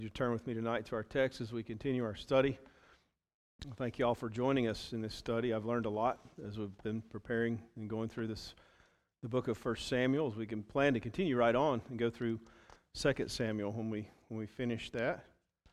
You turn with me tonight to our text as we continue our study. Thank you all for joining us in this study. I've learned a lot as we've been preparing and going through the book of 1 Samuel, as we can plan to continue right on and go through 2 Samuel when we finish that.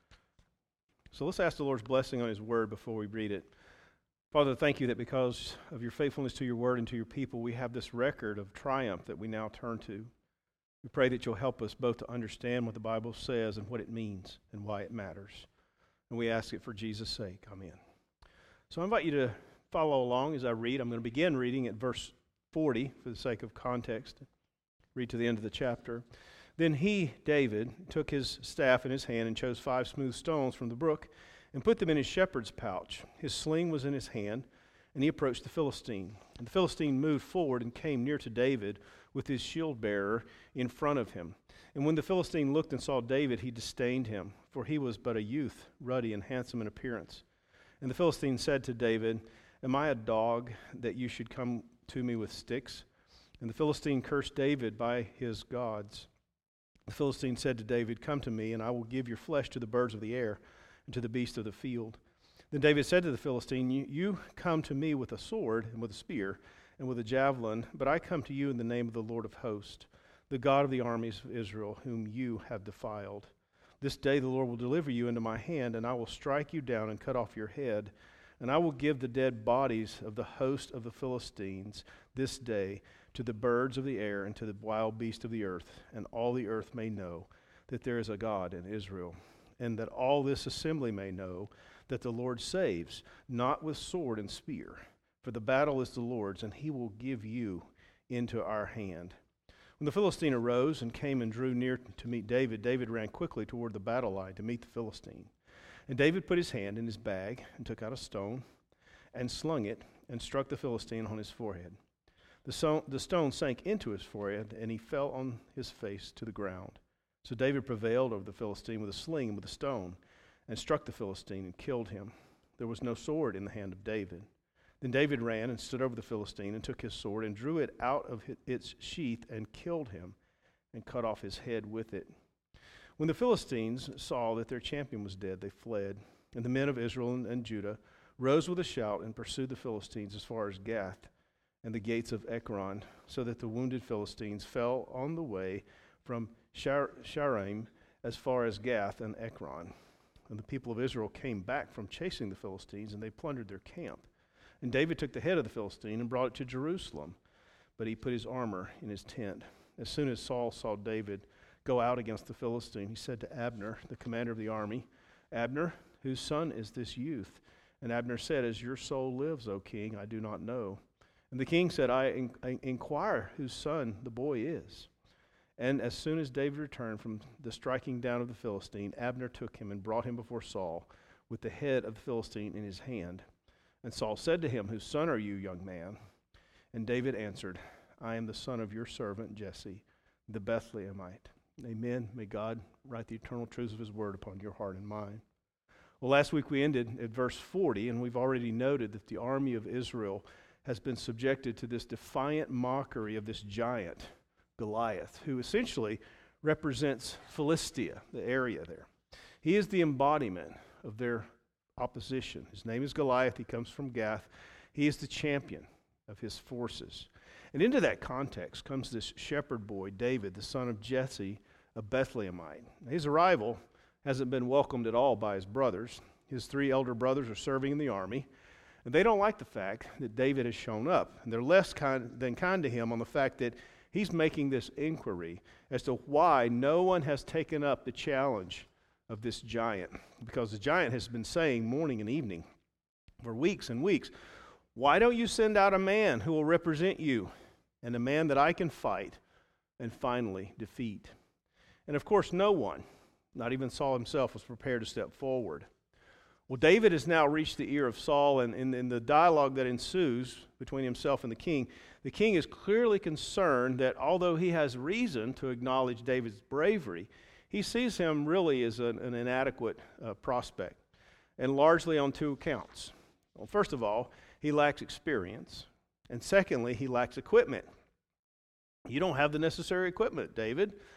So let's ask the Lord's blessing on His Word before we read it. Father, thank you that because of your faithfulness to your Word and to your people, we have this record of triumph that we now turn to. We pray that you'll help us both to understand what the Bible says and what it means and why it matters. And we ask it for Jesus' sake. Amen. So I invite you to follow along as I read. I'm going to begin reading at verse 40 for the sake of context. Read to the end of the chapter. Then he, David, took his staff in his hand and chose 5 smooth stones from the brook and put them in his shepherd's pouch. His sling was in his hand, and he approached the Philistine. And the Philistine moved forward and came near to David with his shield-bearer in front of him. And when the Philistine looked and saw David, he disdained him, for he was but a youth, ruddy and handsome in appearance. And the Philistine said to David, "Am I a dog that you should come to me with sticks?" And the Philistine cursed David by his gods. The Philistine said to David, "Come to me, and I will give your flesh to the birds of the air and to the beasts of the field." Then David said to the Philistine, You come to me with a sword and with a spear and with a javelin, but I come to you in the name of the Lord of hosts, the God of the armies of Israel, whom you have defiled. This day the Lord will deliver you into my hand, and I will strike you down and cut off your head, and I will give the dead bodies of the host of the Philistines this day to the birds of the air and to the wild beasts of the earth, and all the earth may know that there is a God in Israel, and that all this assembly may know that the Lord saves, not with sword and spear. For the battle is the Lord's, and he will give you into our hand. When the Philistine arose and came and drew near to meet David, David ran quickly toward the battle line to meet the Philistine. And David put his hand in his bag and took out a stone and slung it and struck the Philistine on his forehead. The stone sank into his forehead, and he fell on his face to the ground. So David prevailed over the Philistine with a sling and with a stone, and struck the Philistine and killed him. There was no sword in the hand of David. Then David ran and stood over the Philistine and took his sword and drew it out of its sheath and killed him and cut off his head with it. When the Philistines saw that their champion was dead, they fled. And the men of Israel and Judah rose with a shout and pursued the Philistines as far as Gath and the gates of Ekron, so that the wounded Philistines fell on the way from Shaaraim as far as Gath and Ekron. And the people of Israel came back from chasing the Philistines, and they plundered their camp. And David took the head of the Philistine and brought it to Jerusalem, but he put his armor in his tent. As soon as Saul saw David go out against the Philistine, he said to Abner, the commander of the army, "Abner, whose son is this youth?" And Abner said, "As your soul lives, O king, I do not know." And the king said, I inquire whose son the boy is. And as soon as David returned from the striking down of the Philistine, Abner took him and brought him before Saul with the head of the Philistine in his hand. And Saul said to him, "Whose son are you, young man?" And David answered, "I am the son of your servant Jesse, the Bethlehemite." Amen. May God write the eternal truths of his word upon your heart and mind. Well, last week we ended at verse 40, and we've already noted that the army of Israel has been subjected to this defiant mockery of this giant, Goliath, who essentially represents Philistia, the area there. He is the embodiment of their opposition. His name is Goliath. He comes from Gath. He is the champion of his forces. And into that context comes this shepherd boy, David, the son of Jesse, a Bethlehemite. His arrival hasn't been welcomed at all by his brothers. His 3 elder brothers are serving in the army, and they don't like the fact that David has shown up. And they're less kind to him on the fact that he's making this inquiry as to why no one has taken up the challenge of this giant, because the giant has been saying morning and evening for weeks and weeks, "Why don't you send out a man who will represent you, and a man that I can fight and finally defeat?" And of course no one, not even Saul himself, was prepared to step forward. Well, David has now reached the ear of Saul, and in the dialogue that ensues between himself and the king is clearly concerned that although he has reason to acknowledge David's bravery, he sees him really as an inadequate prospect, and largely on 2 accounts. Well, first of all, he lacks experience, and secondly, he lacks equipment. You don't have the necessary equipment, David.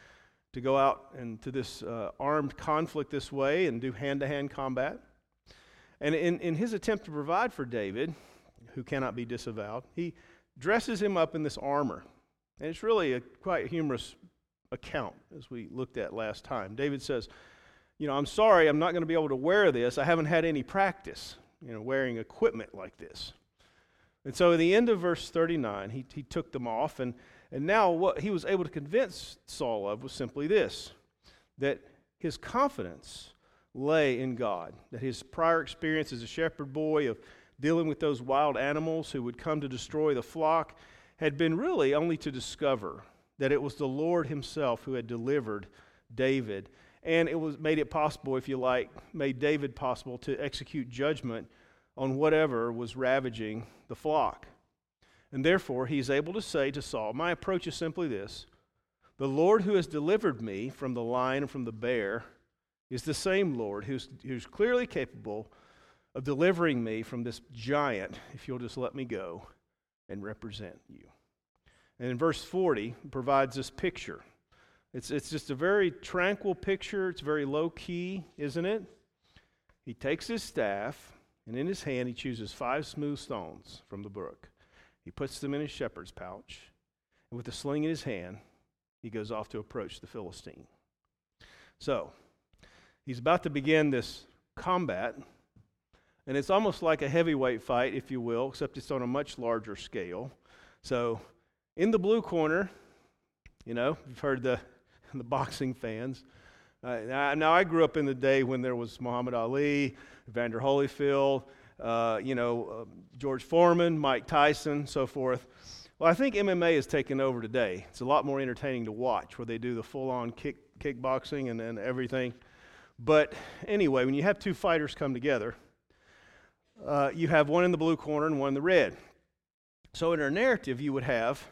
to go out into this armed conflict this way and do hand-to-hand combat. And in his attempt to provide for David, who cannot be disavowed, he dresses him up in this armor. And it's really a quite humorous account, as we looked at last time. David says, I'm sorry, I'm not going to be able to wear this. I haven't had any practice, wearing equipment like this. And so at the end of verse 39, he took them off, and now what he was able to convince Saul of was simply this, that his confidence lay in God, that his prior experience as a shepherd boy of dealing with those wild animals who would come to destroy the flock had been really only to discover that it was the Lord himself who had delivered David, and made it possible, if you like, made David possible to execute judgment on whatever was ravaging the flock. And therefore, he's able to say to Saul, my approach is simply this: the Lord who has delivered me from the lion and from the bear is the same Lord who's clearly capable of delivering me from this giant, if you'll just let me go and represent you. And in verse 40, provides this picture. It's just a very tranquil picture. It's very low-key, isn't it? He takes his staff, and in his hand he chooses 5 smooth stones from the brook. He puts them in his shepherd's pouch, and with the sling in his hand, he goes off to approach the Philistine. So, he's about to begin this combat, and it's almost like a heavyweight fight, if you will, except it's on a much larger scale. So, in the blue corner, you've heard the boxing fans. Now, I grew up in the day when there was Muhammad Ali, Evander Holyfield, George Foreman, Mike Tyson, so forth. Well, I think MMA has taken over today. It's a lot more entertaining to watch, where they do the full-on kickboxing and everything. But anyway, when you have 2 fighters come together, you have one in the blue corner and one in the red. So in our narrative, you would have,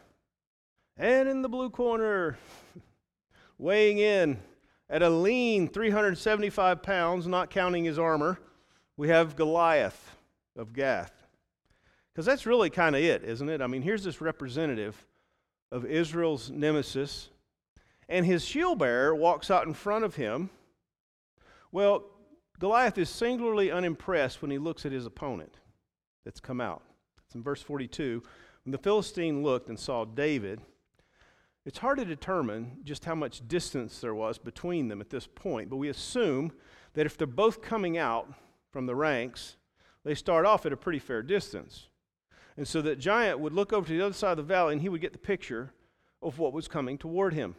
and in the blue corner, weighing in at a lean 375 pounds, not counting his armor, we have Goliath of Gath. Because that's really kind of it, isn't it? I mean, here's this representative of Israel's nemesis, and his shield bearer walks out in front of him. Well, Goliath is singularly unimpressed when he looks at his opponent that's come out. It's in verse 42. When the Philistine looked and saw David, it's hard to determine just how much distance there was between them at this point, but we assume that if they're both coming out from the ranks, they start off at a pretty fair distance. And so that giant would look over to the other side of the valley and he would get the picture of what was coming toward him.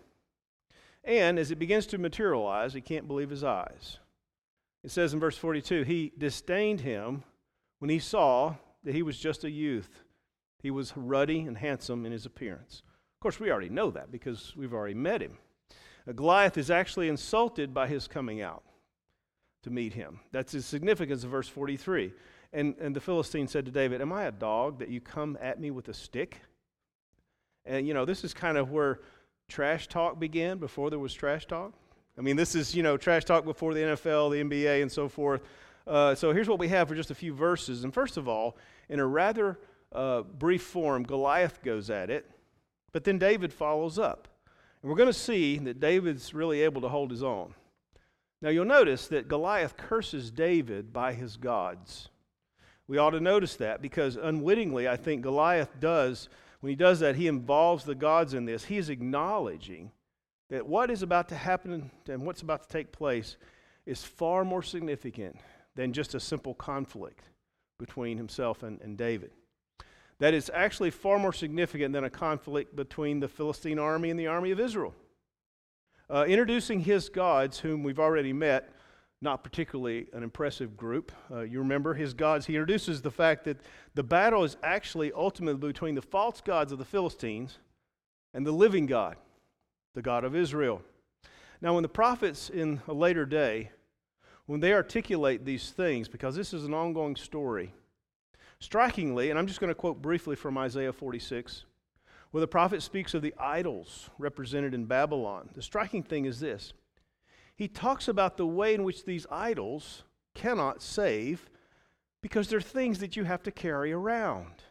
And as it begins to materialize, he can't believe his eyes. It says in verse 42, he disdained him when he saw that he was just a youth. He was ruddy and handsome in his appearance. Of course, we already know that because we've already met him. Goliath is actually insulted by his coming out to meet him. That's the significance of verse 43. And the Philistine said to David, "Am I a dog that you come at me with a stick?" And, this is kind of where trash talk began before there was trash talk. I mean, this is, trash talk before the NFL, the NBA, and so forth. So here's what we have for just a few verses. And first of all, in a rather brief form, Goliath goes at it, but then David follows up. And we're going to see that David's really able to hold his own. Now, you'll notice that Goliath curses David by his gods. We ought to notice that because unwittingly, I think Goliath does, when he does that, he involves the gods in this. He is acknowledging that what is about to happen and what's about to take place is far more significant than just a simple conflict between himself and David. That is actually far more significant than a conflict between the Philistine army and the army of Israel. Introducing his gods, whom we've already met, not particularly an impressive group. You remember his gods. He introduces the fact that the battle is actually ultimately between the false gods of the Philistines and the living God, the God of Israel. Now, when the prophets in a later day, when they articulate these things, because this is an ongoing story, strikingly, and I'm just going to quote briefly from Isaiah 46, where the prophet speaks of the idols represented in Babylon. The striking thing is this. He talks about the way in which these idols cannot save because they're things that you have to carry around.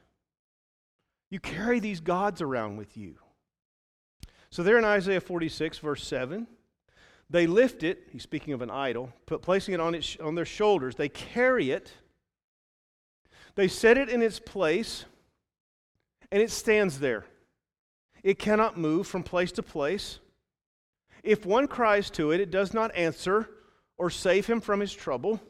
You carry these gods around with you. So there in Isaiah 46, verse 7, They lift it, he's speaking of an idol, placing it on their shoulders. They carry it. They set it in its place, and it stands there. It cannot move from place to place. If one cries to it, it does not answer or save him from his trouble.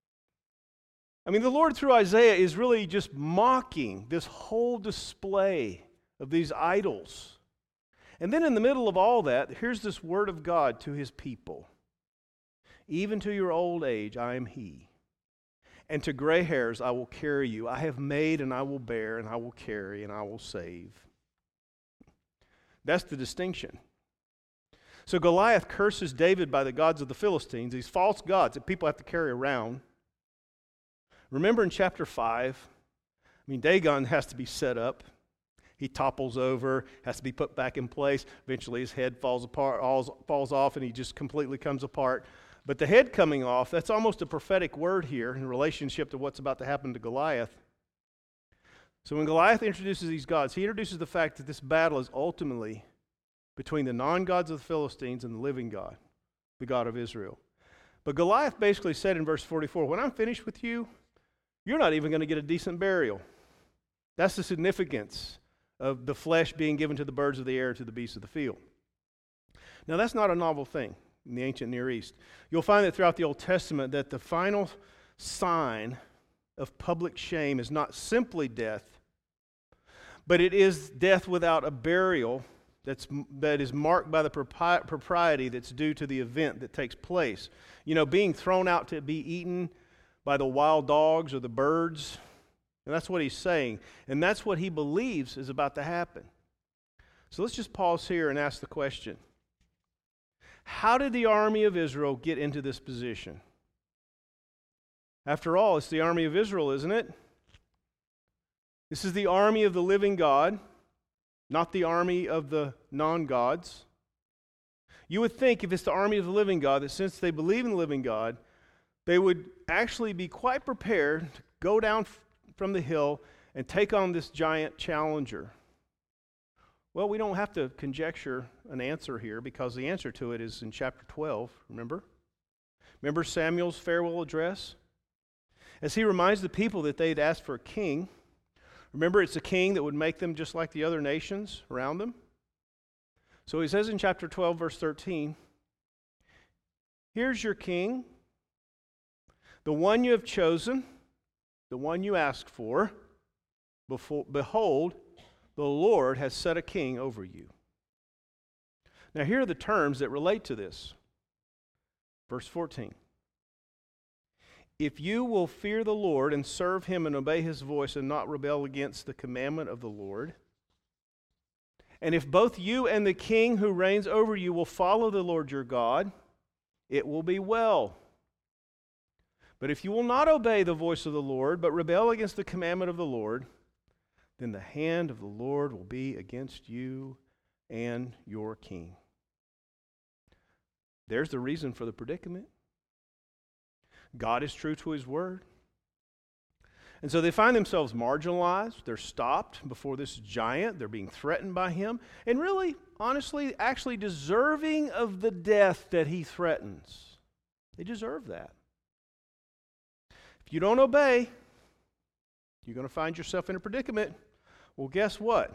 I mean, the Lord through Isaiah is really just mocking this whole display of these idols. And then in the middle of all that, here's this word of God to his people. Even to your old age, I am he. And to gray hairs, I will carry you. I have made, and I will bear, and I will carry, and I will save. That's the distinction. So Goliath curses David by the gods of the Philistines, these false gods that people have to carry around. Remember in chapter 5, Dagon has to be set up. He topples over, has to be put back in place. Eventually his head falls off, and he just completely comes apart. But the head coming off, that's almost a prophetic word here in relationship to what's about to happen to Goliath. So when Goliath introduces these gods, he introduces the fact that this battle is ultimately between the non-gods of the Philistines and the living God, the God of Israel. But Goliath basically said in verse 44, when I'm finished with you, you're not even going to get a decent burial. That's the significance of the flesh being given to the birds of the air, to the beasts of the field. Now, that's not a novel thing in the ancient Near East. You'll find that throughout the Old Testament that the final sign of public shame is not simply death, but it is death without a burial that is marked by the propriety that's due to the event that takes place. Being thrown out to be eaten by the wild dogs or the birds. And that's what he's saying. And that's what he believes is about to happen. So let's just pause here and ask the question. How did the army of Israel get into this position? After all, it's the army of Israel, isn't it? This is the army of the living God, not the army of the non-gods. You would think if it's the army of the living God, that since they believe in the living God, they would actually be quite prepared to go down from the hill and take on this giant challenger. Well, we don't have to conjecture an answer here because the answer to it is in chapter 12, remember? Remember Samuel's farewell address? As he reminds the people that they'd asked for a king. Remember, it's a king that would make them just like the other nations around them. So he says in chapter 12, verse 13, here's your king, the one you have chosen, the one you asked for. Behold, the Lord has set a king over you. Now here are the terms that relate to this. Verse 14. If you will fear the Lord and serve him and obey his voice and not rebel against the commandment of the Lord, and if both you and the king who reigns over you will follow the Lord your God, it will be well. But if you will not obey the voice of the Lord, but rebel against the commandment of the Lord, then the hand of the Lord will be against you and your king. There's the reason for the predicament. God is true to his word. And so they find themselves marginalized. They're stopped before this giant. They're being threatened by him. And really, honestly, actually deserving of the death that he threatens. They deserve that. If you don't obey, you're going to find yourself in a predicament. Well, guess what?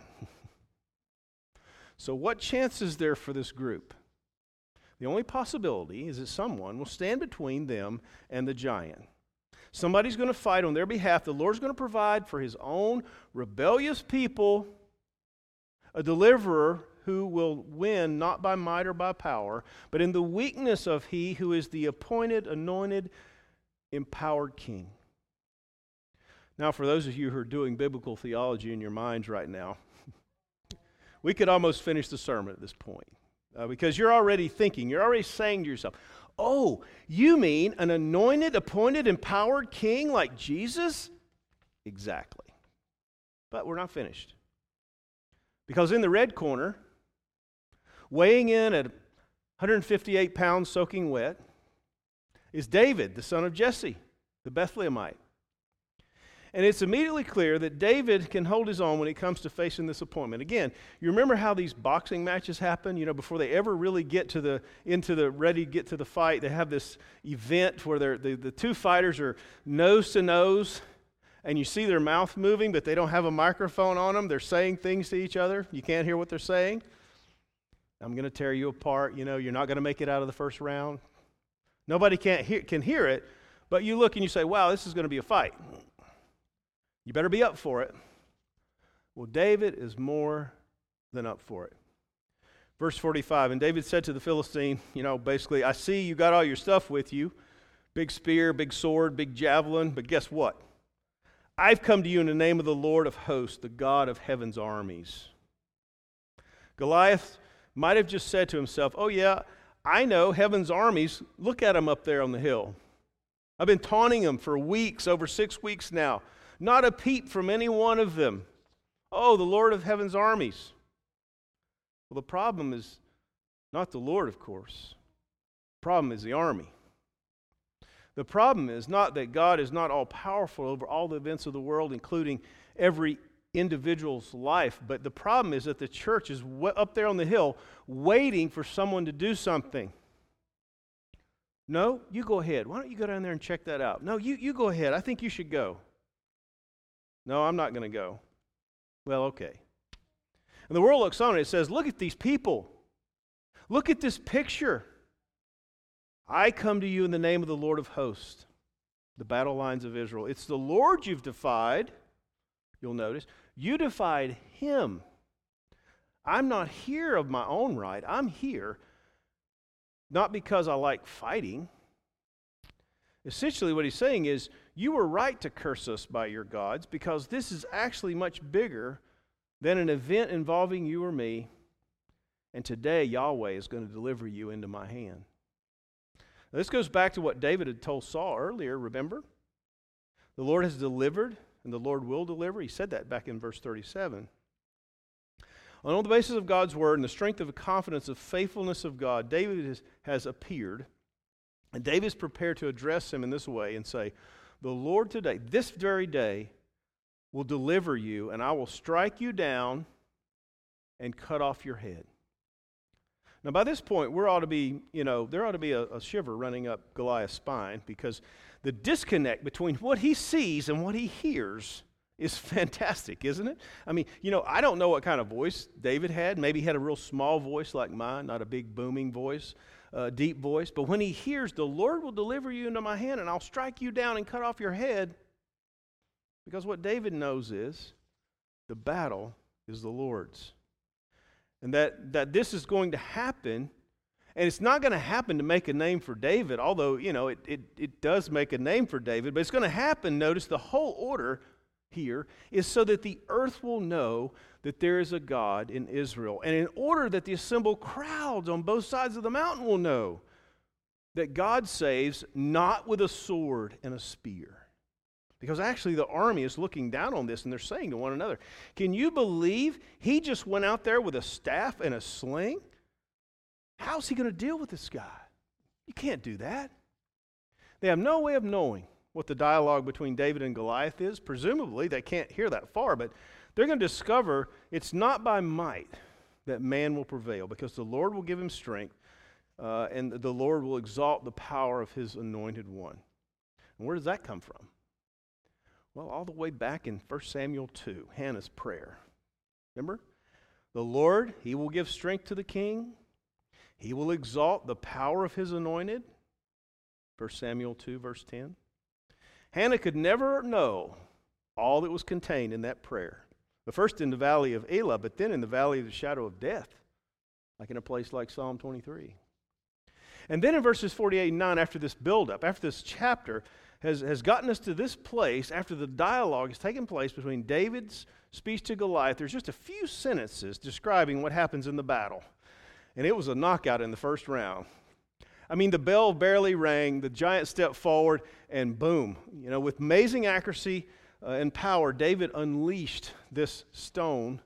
So what chance is there for this group? The only possibility is that someone will stand between them and the giant. Somebody's going to fight on their behalf. The Lord's going to provide for his own rebellious people a deliverer who will win not by might or by power, but in the weakness of he who is the appointed, anointed, empowered king. Now, for those of you who are doing biblical theology in your minds right now, we could almost finish the sermon at this point. Because you're already thinking, you're already saying to yourself, oh, you mean an anointed, appointed, empowered king like Jesus? Exactly. But we're not finished. Because in the red corner, weighing in at 158 pounds soaking wet, is David, the son of Jesse, the Bethlehemite. And it's immediately clear that David can hold his own when it comes to facing this opponent. Again, you remember how these boxing matches happen? You know, before they ever really get to ready to get to the fight, they have this event where the two fighters are nose to nose, and you see their mouth moving, but they don't have a microphone on them. They're saying things to each other. You can't hear what they're saying. I'm going to tear you apart. You know, you're not going to make it out of the first round. Nobody can hear it, but you look and you say, wow, this is going to be a fight. You better be up for it. Well, David is more than up for it. Verse 45, and David said to the Philistine, basically, I see you got all your stuff with you, big spear, big sword, big javelin, but guess what? I've come to you in the name of the Lord of hosts, the God of heaven's armies. Goliath might have just said to himself, oh yeah, I know heaven's armies. Look at them up there on the hill. I've been taunting them for weeks, over 6 weeks now. Not a peep from any one of them. Oh, the Lord of heaven's armies. Well, the problem is not the Lord, of course. The problem is the army. The problem is not that God is not all-powerful over all the events of the world, including every individual's life, but the problem is that the church is up there on the hill waiting for someone to do something. No, you go ahead. Why don't you go down there and check that out? No, you go ahead. I think you should go. No, I'm not going to go. Well, okay. And the world looks on and it says, look at these people. Look at this picture. I come to you in the name of the Lord of hosts, the battle lines of Israel. It's the Lord you've defied, you'll notice. You defied him. I'm not here of my own right. I'm here not because I like fighting. Essentially what he's saying is, you were right to curse us by your gods because this is actually much bigger than an event involving you or me. And today Yahweh is going to deliver you into my hand. Now, this goes back to what David had told Saul earlier, remember? The Lord has delivered and the Lord will deliver. He said that back in verse 37. On the basis of God's word and the strength of the confidence of faithfulness of God, David has appeared. And David is prepared to address him in this way and say, the Lord today, this very day, will deliver you, and I will strike you down and cut off your head. Now, by this point, there ought to be a shiver running up Goliath's spine because the disconnect between what he sees and what he hears is fantastic, isn't it? I mean, I don't know what kind of voice David had. Maybe he had a real small voice like mine, not a big booming voice. Deep voice, but when he hears, the Lord will deliver you into my hand and I'll strike you down and cut off your head, because what David knows is the battle is the Lord's, and that this is going to happen, and it's not going to happen to make a name for David, although it does make a name for David, but it's going to happen, notice the whole order here is so that the earth will know that there is a God in Israel, and in order that the assembled crowds on both sides of the mountain will know that God saves not with a sword and a spear. Because actually the army is looking down on this and they're saying to one another, can you believe he just went out there with a staff and a sling? How's he going to deal with this guy? You can't do that. They have no way of knowing what the dialogue between David and Goliath is. Presumably, they can't hear that far, but they're going to discover it's not by might that man will prevail, because the Lord will give him strength, and the Lord will exalt the power of his anointed one. And where does that come from? Well, all the way back in 1 Samuel 2, Hannah's prayer. Remember? The Lord, he will give strength to the king. He will exalt the power of his anointed. 1 Samuel 2, verse 10. Hannah could never know all that was contained in that prayer. The first in the valley of Elah, but then in the valley of the shadow of death, like in a place like Psalm 23. And then in verses 48 and 9, after this buildup, after this chapter has gotten us to this place, after the dialogue has taken place between David's speech to Goliath, there's just a few sentences describing what happens in the battle. And it was a knockout in the first round. I mean, the bell barely rang, the giant stepped forward, and boom. With amazing accuracy and power, David unleashed this stone,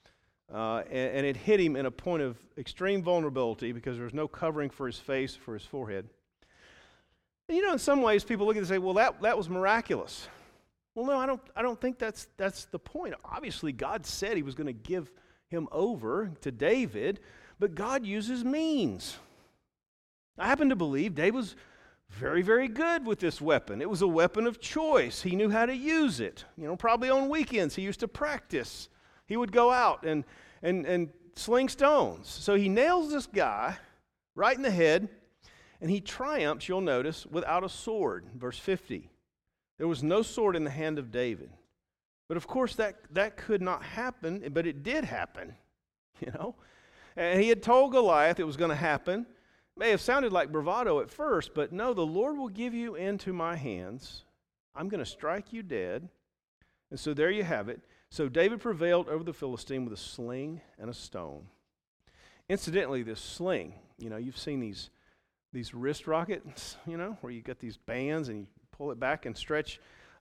and it hit him in a point of extreme vulnerability because there was no covering for his face, for his forehead. And in some ways, people look at it and say, well, that was miraculous. Well, no, I don't think that's the point. Obviously, God said he was going to give him over to David, but God uses means. I happen to believe David was very, very good with this weapon. It was a weapon of choice. He knew how to use it. Probably on weekends he used to practice. He would go out and sling stones. So he nails this guy right in the head, and he triumphs, you'll notice, without a sword. Verse 50. There was no sword in the hand of David. But of course that could not happen, but it did happen. And he had told Goliath it was going to happen. May have sounded like bravado at first, but no, the Lord will give you into my hands. I'm going to strike you dead. And so there you have it. So David prevailed over the Philistine with a sling and a stone. Incidentally, this sling, you've seen these wrist rockets, where you got these bands and you pull it back and stretch.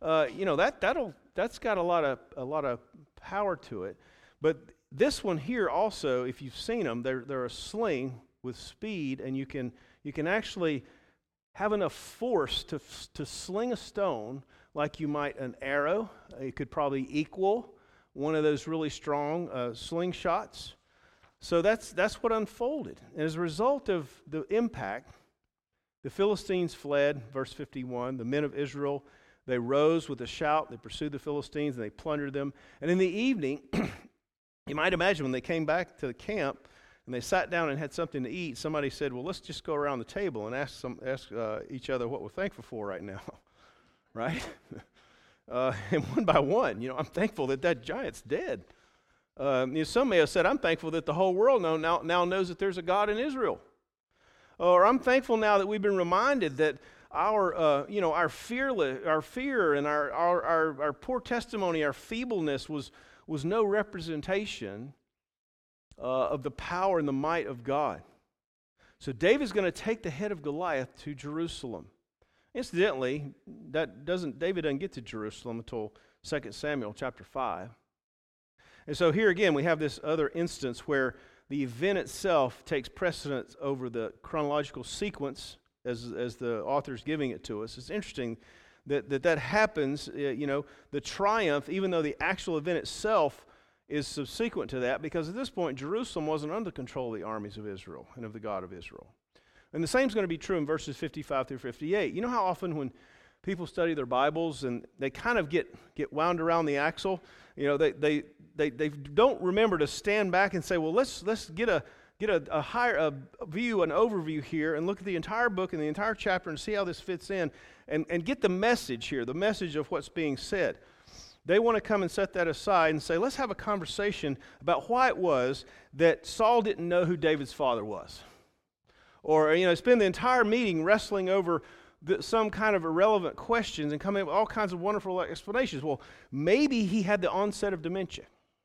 That's got a lot of power to it. But this one here also, if you've seen them, they're a sling with speed, and you can actually have enough force to sling a stone like you might an arrow. It could probably equal one of those really strong slingshots. So that's what unfolded. And as a result of the impact, the Philistines fled, verse 51. The men of Israel, they rose with a shout. They pursued the Philistines, and they plundered them. And in the evening, you might imagine when they came back to the camp, and they sat down and had something to eat, somebody said, well, let's just go around the table and ask each other what we're thankful for right now, right? And one by one, I'm thankful that giant's dead. Some may have said, I'm thankful that the whole world now knows that there's a God in Israel. Or I'm thankful now that we've been reminded that our fear and our poor testimony, our feebleness was no representation of the power and the might of God. So David's going to take the head of Goliath to Jerusalem. Incidentally, David doesn't get to Jerusalem until 2 Samuel chapter 5. And so here again we have this other instance where the event itself takes precedence over the chronological sequence as the author's giving it to us. It's interesting that happens, the triumph, even though the actual event itself is subsequent to that, because at this point Jerusalem wasn't under control of the armies of Israel and of the God of Israel. And the same is going to be true in verses 55 through 58. You know how often when people study their Bibles and they kind of get wound around the axle, they don't remember to stand back and say, well, let's get a higher view, an overview here, and look at the entire book and the entire chapter and see how this fits in, and get the message here, the message of what's being said. They want to come and set that aside and say, let's have a conversation about why it was that Saul didn't know who David's father was. Or, spend the entire meeting wrestling over some kind of irrelevant questions and coming up with all kinds of wonderful explanations. Well, maybe he had the onset of dementia.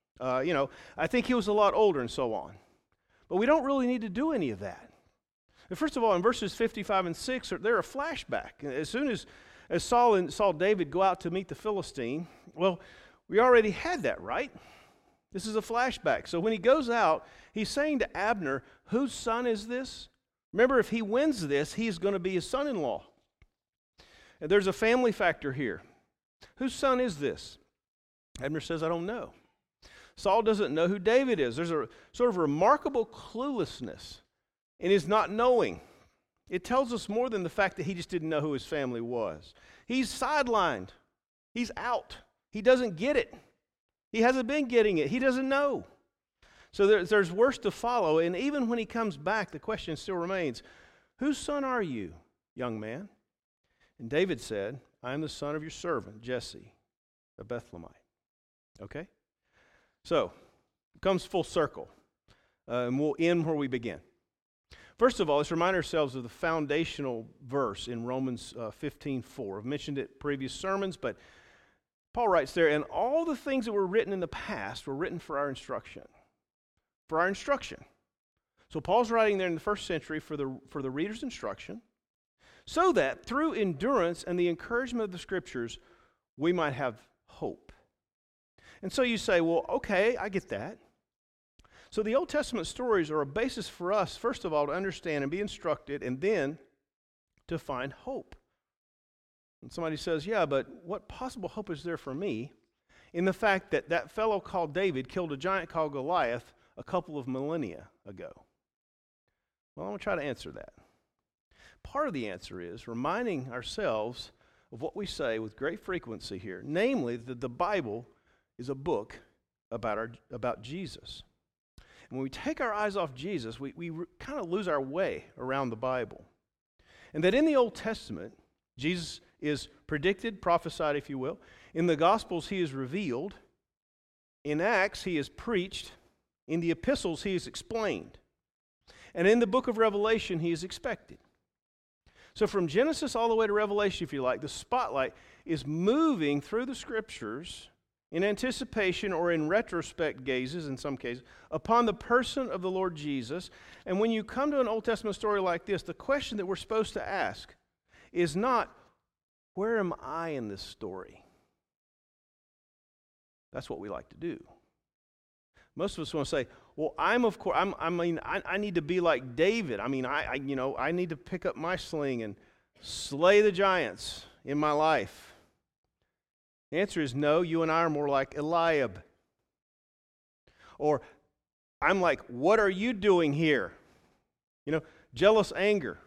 I think he was a lot older and so on. But we don't really need to do any of that. And first of all, in verses 55 and 6, they're a flashback. As soon as Saul and David go out to meet the Philistine, well, we already had that, right? This is a flashback. So when he goes out, he's saying to Abner, whose son is this? Remember, if he wins this, he's going to be his son-in-law. And there's a family factor here. Whose son is this? Abner says, I don't know. Saul doesn't know who David is. There's a sort of remarkable cluelessness in his not knowing. It tells us more than the fact that he just didn't know who his family was. He's sidelined. He's out. He doesn't get it. He hasn't been getting it. He doesn't know. So there's worse to follow, and even when he comes back, the question still remains, whose son are you, young man? And David said, I am the son of your servant, Jesse, a Bethlehemite. Okay? So, it comes full circle, and we'll end where we begin. First of all, let's remind ourselves of the foundational verse in Romans 15:4. I've mentioned it in previous sermons, but Paul writes there, and all the things that were written in the past were written for our instruction. For our instruction. So Paul's writing there in the first century for the reader's instruction, so that through endurance and the encouragement of the Scriptures, we might have hope. And so you say, well, okay, I get that. So the Old Testament stories are a basis for us, first of all, to understand and be instructed, and then to find hope. And somebody says, yeah, but what possible hope is there for me in the fact that that fellow called David killed a giant called Goliath a couple of millennia ago? Well, I'm going to try to answer that. Part of the answer is reminding ourselves of what we say with great frequency here, namely that the Bible is a book about Jesus. And when we take our eyes off Jesus, we kind of lose our way around the Bible. And that in the Old Testament, Jesus is predicted, prophesied, if you will. In the Gospels, he is revealed. In Acts, he is preached. In the epistles, he is explained. And in the book of Revelation, he is expected. So from Genesis all the way to Revelation, if you like, the spotlight is moving through the Scriptures in anticipation or in retrospect gazes, in some cases, upon the person of the Lord Jesus. And when you come to an Old Testament story like this, the question that we're supposed to ask is not, where am I in this story? That's what we like to do. Most of us want to say, well, I need to be like David. I need to pick up my sling and slay the giants in my life. The answer is no, you and I are more like Eliab. Or I'm like, what are you doing here? Jealous anger.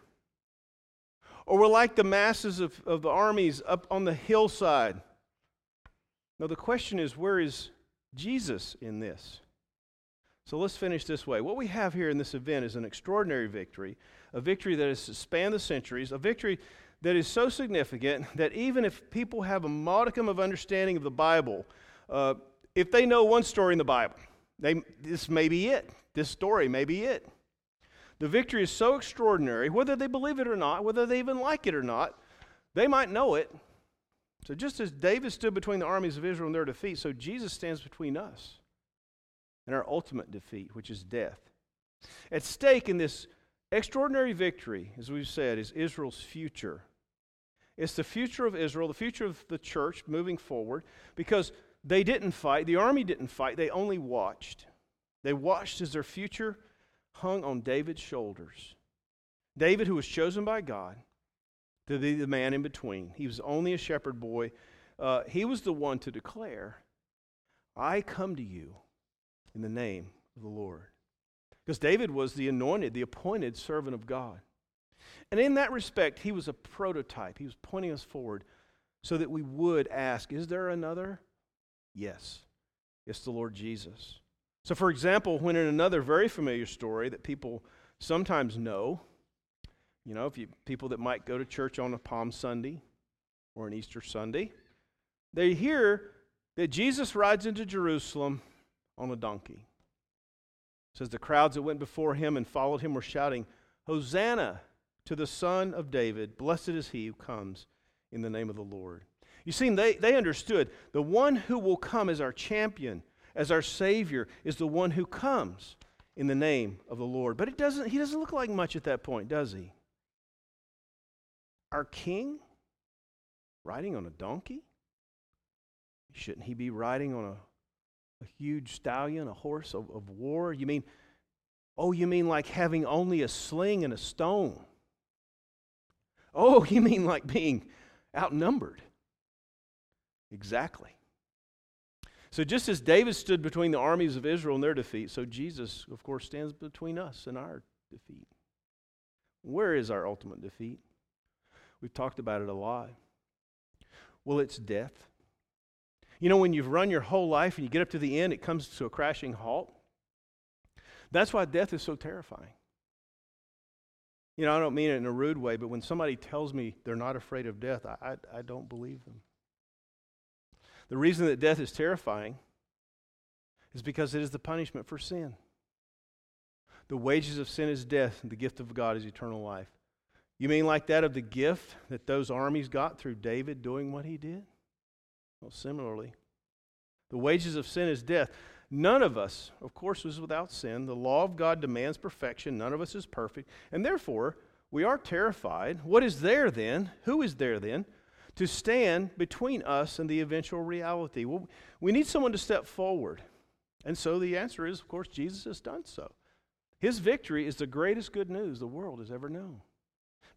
Or we're like the masses of the armies up on the hillside. No, the question is, where is Jesus in this? So let's finish this way. What we have here in this event is an extraordinary victory, a victory that has spanned the centuries, a victory that is so significant that even if people have a modicum of understanding of the Bible, if they know one story in the Bible, this may be it. This story may be it. The victory is so extraordinary, whether they believe it or not, whether they even like it or not, they might know it. So just as David stood between the armies of Israel and their defeat, so Jesus stands between us and our ultimate defeat, which is death. At stake in this extraordinary victory, as we've said, is Israel's future. It's the future of Israel, the future of the church moving forward, because they didn't fight, the army didn't fight, they only watched. They watched as their future hung on David's shoulders. David, who was chosen by God to be the man in between. He was only a shepherd boy. He was the one to declare, I come to you in the name of the Lord. Because David was the anointed, the appointed servant of God. And in that respect, he was a prototype. He was pointing us forward so that we would ask, is there another? Yes. It's the Lord Jesus. So for example, when in another very familiar story that people sometimes know, people that might go to church on a Palm Sunday or an Easter Sunday, they hear that Jesus rides into Jerusalem on a donkey. It says the crowds that went before him and followed him were shouting, Hosanna to the Son of David. Blessed is he who comes in the name of the Lord. You see, they understood the one who will come as our champion, as our Savior, is the one who comes in the name of the Lord. But he doesn't look like much at that point, does he? Our King riding on a donkey? Shouldn't he be riding on a huge stallion, a horse of war? You mean like having only a sling and a stone? Oh, you mean like being outnumbered? Exactly. So just as David stood between the armies of Israel and their defeat, so Jesus, of course, stands between us and our defeat. Where is our ultimate defeat? We've talked about it a lot. Well, it's death. When you've run your whole life and you get up to the end, it comes to a crashing halt. That's why death is so terrifying. I don't mean it in a rude way, but when somebody tells me they're not afraid of death, I don't believe them. The reason that death is terrifying is because it is the punishment for sin. The wages of sin is death, and the gift of God is eternal life. You mean like that of the gift that those armies got through David doing what he did? Well, similarly, the wages of sin is death. None of us, of course, is without sin. The law of God demands perfection. None of us is perfect. And therefore, we are terrified. What is there then? Who is there then to stand between us and the eventual reality? Well, we need someone to step forward. And so the answer is, of course, Jesus has done so. His victory is the greatest good news the world has ever known.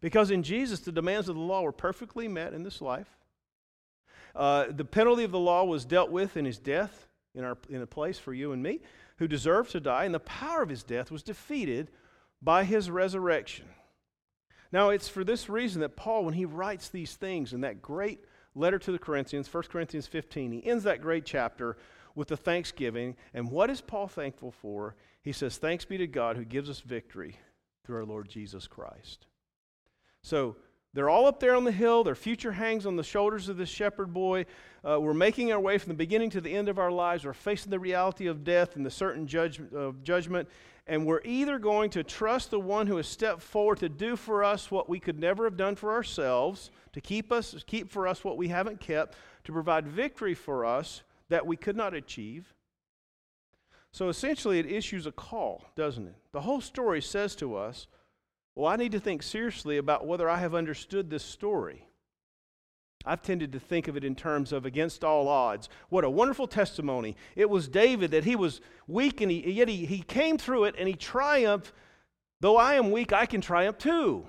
Because in Jesus, the demands of the law were perfectly met in this life. The penalty of the law was dealt with in his death in a place for you and me, who deserved to die, and the power of his death was defeated by his resurrection. Now, it's for this reason that Paul, when he writes these things in that great letter to the Corinthians, 1 Corinthians 15, he ends that great chapter with the thanksgiving. And what is Paul thankful for? He says, "Thanks be to God who gives us victory through our Lord Jesus Christ." So they're all up there on the hill. Their future hangs on the shoulders of this shepherd boy. We're making our way from the beginning to the end of our lives. We're facing the reality of death and the certain judgment. And we're either going to trust the one who has stepped forward to do for us what we could never have done for ourselves, to keep for us what we haven't kept, to provide victory for us that we could not achieve. So essentially it issues a call, doesn't it? The whole story says to us, well, I need to think seriously about whether I have understood this story. I've tended to think of it in terms of against all odds. What a wonderful testimony. It was David that he was weak, and yet he came through it and he triumphed. Though I am weak, I can triumph too.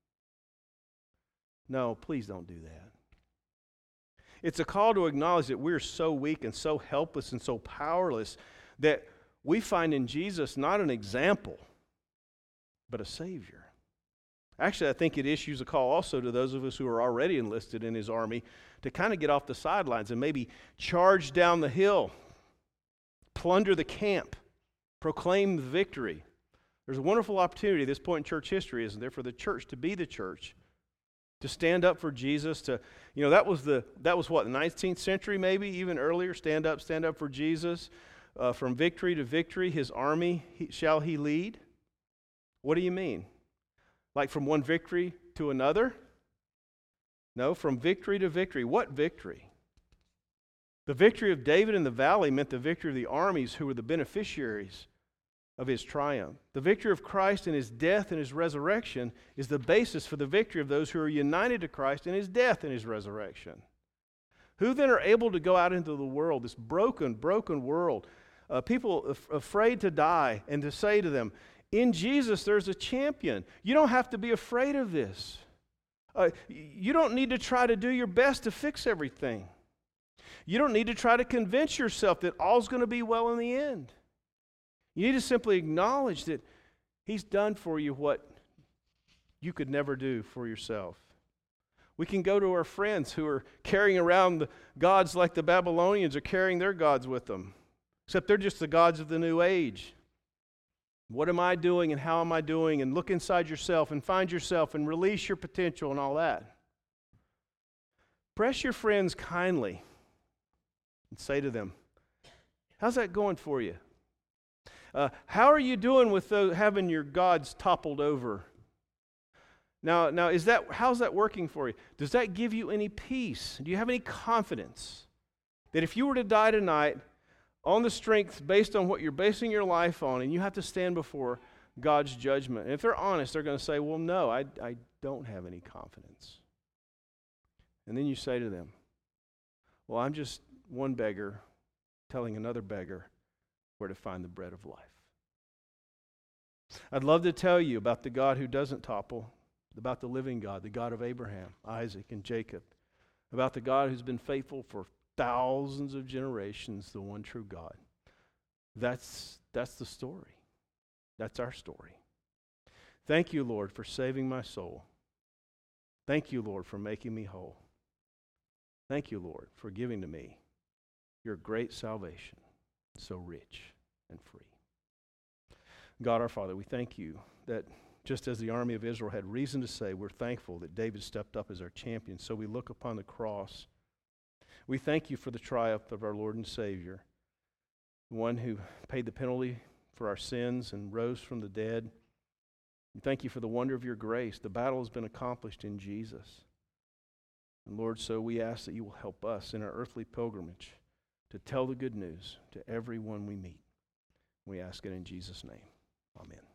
No, please don't do that. It's a call to acknowledge that we're so weak and so helpless and so powerless that we find in Jesus not an example, but a Savior. Actually, I think it issues a call also to those of us who are already enlisted in his army to kind of get off the sidelines and maybe charge down the hill, plunder the camp, proclaim the victory. There's a wonderful opportunity at this point in church history, isn't there, for the church to be the church, to stand up for Jesus. That was what, the 19th century, maybe even earlier. Stand up for Jesus. From victory to victory, his army shall he lead. What do you mean? Like from one victory to another? No, from victory to victory. What victory? The victory of David in the valley meant the victory of the armies who were the beneficiaries of his triumph. The victory of Christ in his death and his resurrection is the basis for the victory of those who are united to Christ in his death and his resurrection. Who then are able to go out into the world, this broken world, people afraid to die, and to say to them, in Jesus, there's a champion. You don't have to be afraid of this. You don't need to try to do your best to fix everything. You don't need to try to convince yourself that all's going to be well in the end. You need to simply acknowledge that he's done for you what you could never do for yourself. We can go to our friends who are carrying around the gods like the Babylonians are carrying their gods with them, except they're just the gods of the new age. What am I doing and how am I doing? And look inside yourself and find yourself and release your potential and all that. Press your friends kindly and say to them, how's that going for you? How are you doing with having your gods toppled over? Now, how's that working for you? Does that give you any peace? Do you have any confidence that if you were to die tonight, on the strength based on what you're basing your life on, and you have to stand before God's judgment. And if they're honest, they're going to say, well, no, I don't have any confidence. And then you say to them, well, I'm just one beggar telling another beggar where to find the bread of life. I'd love to tell you about the God who doesn't topple, about the living God, the God of Abraham, Isaac, and Jacob, about the God who's been faithful for thousands of generations, the one true God. That's the story. That's our story. Thank you, Lord, for saving my soul. Thank you, Lord, for making me whole. Thank you, Lord, for giving to me your great salvation, so rich and free. God our Father, we thank you that just as the army of Israel had reason to say, we're thankful that David stepped up as our champion, so we look upon the cross. We thank you for the triumph of our Lord and Savior, the one who paid the penalty for our sins and rose from the dead. We thank you for the wonder of your grace. The battle has been accomplished in Jesus. And Lord, so we ask that you will help us in our earthly pilgrimage to tell the good news to everyone we meet. We ask it in Jesus' name. Amen.